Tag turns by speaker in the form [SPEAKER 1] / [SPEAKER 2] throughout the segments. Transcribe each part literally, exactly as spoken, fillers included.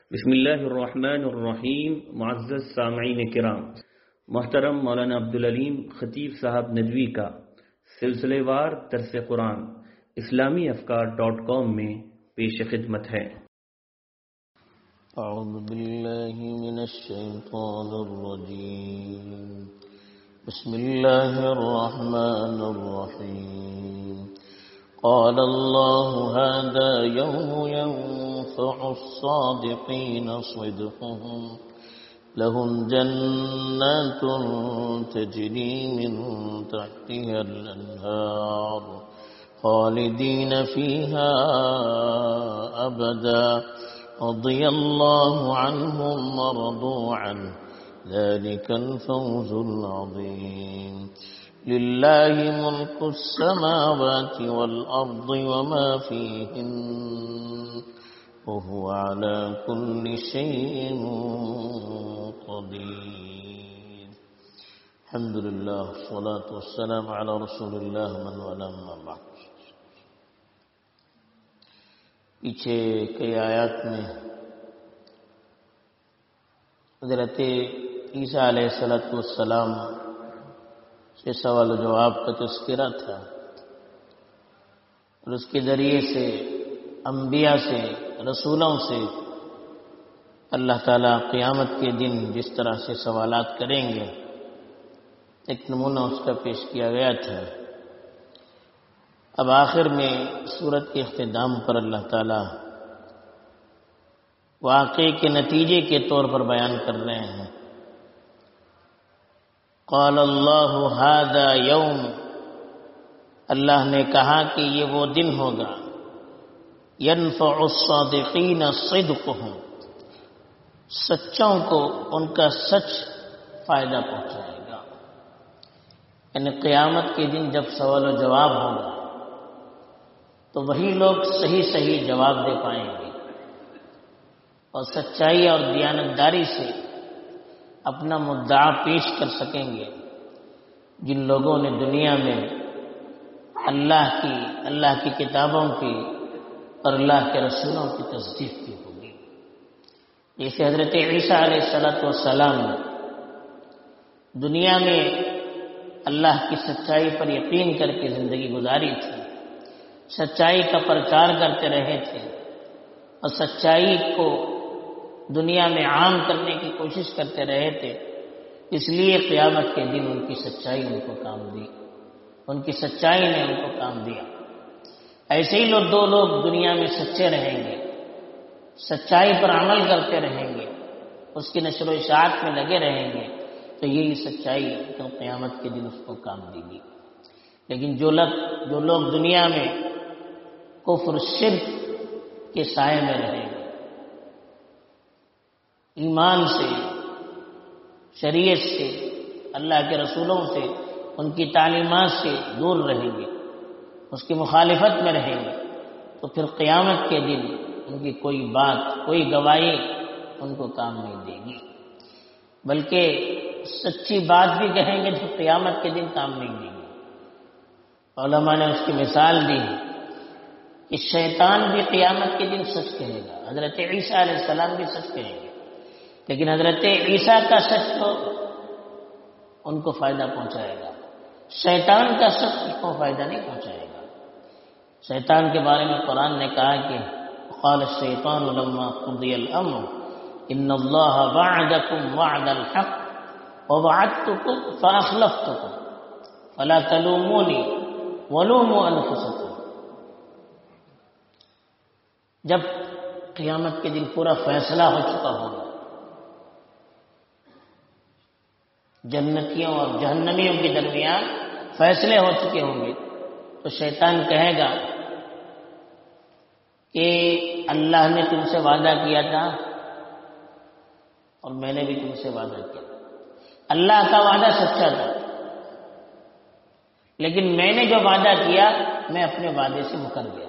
[SPEAKER 1] بسم اللہ الرحمن الرحیم. معزز سامعین کرام، محترم مولانا عبدالعلیم خطیب صاحب ندوی کا سلسلے وار درس قرآن اسلامی افکار ڈاٹ کام میں پیش خدمت ہے.
[SPEAKER 2] اعوذ باللہ من الشیطان الرجیم. بسم اللہ الرحمن الرحیم. قال اللہ هذا یوم ينفع الصادقین صدقهم لهم جنات تجری من تحتها الانہار خالدین فیہا ابدا رضی اللہ عنهم ورضوا عنه ذلك الفوز العظیم. للہ ملک السماوات والارض وما فیہن وهو على كل شيء قدير. الحمد لله والصلاة والسلام على رسول الله من والاه أما بعد. پیچھے کئی آیات میں حضرت عیسیٰ علیہ السلام سے سوال و جواب کا تذکرہ تھا اور اس کے ذریعے سے انبیاء سے، رسولوں سے اللہ تعالیٰ قیامت کے دن جس طرح سے سوالات کریں گے ایک نمونہ اس کا پیش کیا گیا تھا. اب آخر میں سورت کے اختتام پر اللہ تعالیٰ واقعے کے نتیجے کے طور پر بیان کر رہے ہیں. قال اللہ ھذا یوم، اللہ نے کہا کہ یہ وہ دن ہوگا ينفع الصادقین صدقهم، سچوں کو ان کا سچ فائدہ پہنچائے گا. یعنی قیامت کے دن جب سوال و جواب ہوگا تو وہی لوگ صحیح صحیح جواب دے پائیں گے اور سچائی اور دیانتداری سے اپنا مدعا پیش کر سکیں گے. جن لوگوں نے دنیا میں اللہ کی اللہ کی کتابوں کی اور اللہ کے رسولوں کی تصدیق کی ہوگی. جیسے حضرت عیسیٰ علیہ السلام نے دنیا میں اللہ کی سچائی پر یقین کر کے زندگی گزاری تھی، سچائی کا پرچار کرتے رہے تھے اور سچائی کو دنیا میں عام کرنے کی کوشش کرتے رہے تھے. اس لیے قیامت کے دن ان کی سچائی ان کو کام دی، ان کی سچائی نے ان کو کام دیا. ایسے ہی لوگ دو لوگ دنیا میں سچے رہیں گے، سچائی پر عمل کرتے رہیں گے، اس کی نشر و اشاعت میں لگے رہیں گے تو یہی سچائی تو قیامت کے دن اس کو کام دے گی. لیکن جو لوگ جو لوگ دنیا میں کفر شرک کے سائے میں رہیں گے، ایمان سے، شریعت سے، اللہ کے رسولوں سے، ان کی تعلیمات سے دور رہیں گے، اس کی مخالفت میں رہیں گے، تو پھر قیامت کے دن ان کی کوئی بات، کوئی گواہی ان کو کام نہیں دے گی، بلکہ سچی بات بھی کہیں گے تو قیامت کے دن کام نہیں دے گی. علماء نے اس کی مثال دی کہ شیطان بھی قیامت کے دن سچ کہے گا، حضرت عیسیٰ علیہ السلام بھی سچ کہیں گے، لیکن حضرت عیسیٰ کا سچ تو ان کو فائدہ پہنچائے گا، شیطان کا سچ اس کو فائدہ نہیں پہنچائے گا. شیطان کے بارے میں قرآن نے کہا کہ قال الشیطان لما قضی الامر ان اللہ وعدکم وعد الحق ووعدتکم فاخلفتکم فلا تلومونی ولوموا انفسکم. جب قیامت کے دن پورا فیصلہ ہو چکا ہوگا، جنتیوں اور جہنمیوں کے درمیان فیصلے ہو چکے ہوں گے تو شیطان کہے گا کہ اللہ نے تم سے وعدہ کیا تھا اور میں نے بھی تم سے وعدہ کیا تھا. اللہ کا وعدہ سچا تھا، لیکن میں نے جو وعدہ کیا میں اپنے وعدے سے مکر گیا،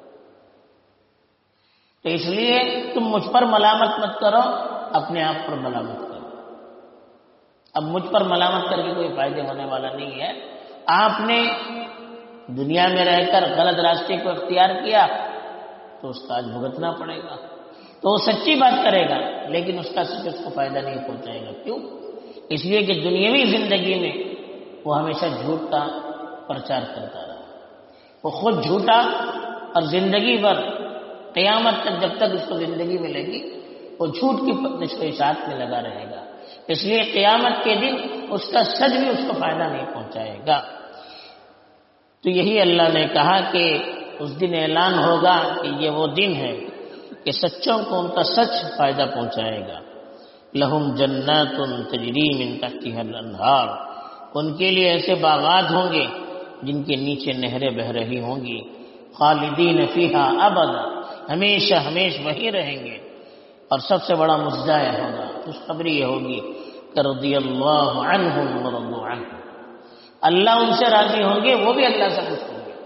[SPEAKER 2] تو اس لیے تم مجھ پر ملامت مت کرو، اپنے آپ پر ملامت کرو. اب مجھ پر ملامت کر کے کوئی فائدے ہونے والا نہیں ہے. آپ نے دنیا میں رہ کر غلط راستے کو اختیار کیا تو اس کا آج بھگتنا پڑے گا. تو وہ سچی بات کرے گا لیکن اس کا سچ اس کو فائدہ نہیں پہنچائے گا. کیوں؟ اس لیے کہ دنیاوی زندگی میں وہ ہمیشہ جھوٹ کا پرچار کرتا رہا. وہ خود جھوٹا اور زندگی بھر قیامت تک جب تک اس کو زندگی ملے گی وہ جھوٹ کی نشر و اشاعت میں لگا رہے گا. اس لیے قیامت کے دن اس کا سچ بھی اس کو فائدہ نہیں پہنچائے گا. تو یہی اللہ نے کہا کہ اس دن اعلان ہوگا کہ یہ وہ دن ہے کہ سچوں کو ان کا سچ فائدہ پہنچائے گا. لہم جنات تجری من تحتها الانہار، ان کے لیے ایسے باغات ہوں گے جن کے نیچے نہریں بہ رہی ہوں گی. خالدین فیہا ابدا، ہمیشہ ہمیش وہی رہیں گے. اور سب سے بڑا مزدہ ہوگا، خوشخبری یہ ہوگی کہ رضی اللہ عنہم ورضوا عنہ، اللہ ان سے راضی ہوں گے وہ بھی اللہ سے خوش ہوں گے.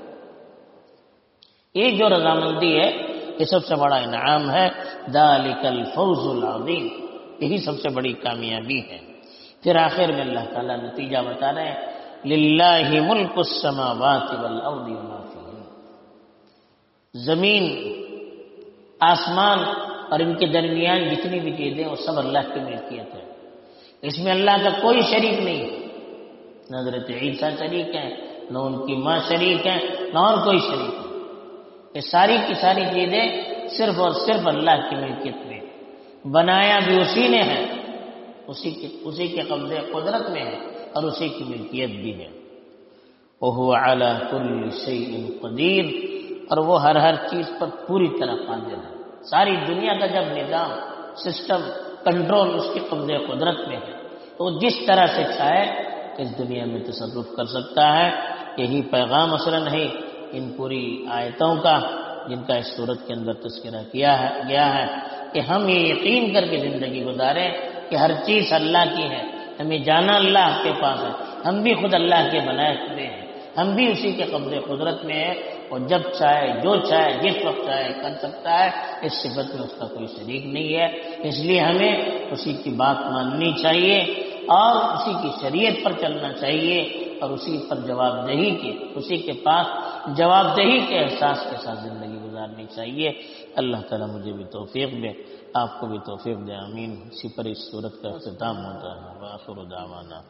[SPEAKER 2] یہ جو رضامندی ہے یہ سب سے بڑا انعام ہے. ذالک الفوز العظیم، یہی سب سے بڑی کامیابی ہے. پھر آخر میں اللہ تعالیٰ نتیجہ بتا رہے ہیں للہ ملک السماوات والارض وما فیہن، زمین آسمان اور ان کے درمیان جتنی بھی چیزیں وہ سب اللہ کی ملکیت ہے. اس میں اللہ کا کوئی شریک نہیں ہے. نہ حضرت عیسیٰ شریک ہے، نہ ان کی ماں شریک ہے، نہ اور کوئی شریک ہے. یہ ساری کی ساری چیزیں صرف اور صرف اللہ کی ملکیت میں، بنایا بھی اسی نے ہے، اسی کے اسی کے قبضے قدرت میں ہے اور اسی کی ملکیت بھی ہے. وَهُوَ عَلَى كُلِّ شَيْءٍ قَدِيرٌ، اور وہ ہر ہر چیز پر پوری طرح قادر ہے. ساری دنیا کا جب نظام، سسٹم، کنٹرول اس کے قبضے قدرت میں ہے تو وہ جس طرح سے چاہے اس دنیا میں تصرف کر سکتا ہے. یہی پیغام اصلاً ہے ان پوری آیتوں کا جن کا اس صورت کے اندر تذکرہ کیا ہے گیا ہے کہ ہم یہ یقین کر کے زندگی گزاریں کہ ہر چیز اللہ کی ہے. ہمیں جانا اللہ کے پاس ہے، ہم بھی خود اللہ کے بنائے ہوئے ہیں، ہم بھی اسی کے قبضے قدرت میں ہیں اور جب چاہے جو چاہے جس وقت چاہے کر سکتا ہے. اس صفت میں اس کا کوئی شریک نہیں ہے. اس لیے ہمیں اسی کی بات ماننی چاہیے اور اسی کی شریعت پر چلنا چاہیے اور اسی پر جواب دہی کے اسی کے پاس جواب دہی کے احساس کے ساتھ زندگی گزارنی چاہیے. اللہ تعالیٰ مجھے بھی توفیق دے، آپ کو بھی توفیق دے. آمین. اسی پر اس صورت کا اختتام ہوتا ہے. وآخر دعوانا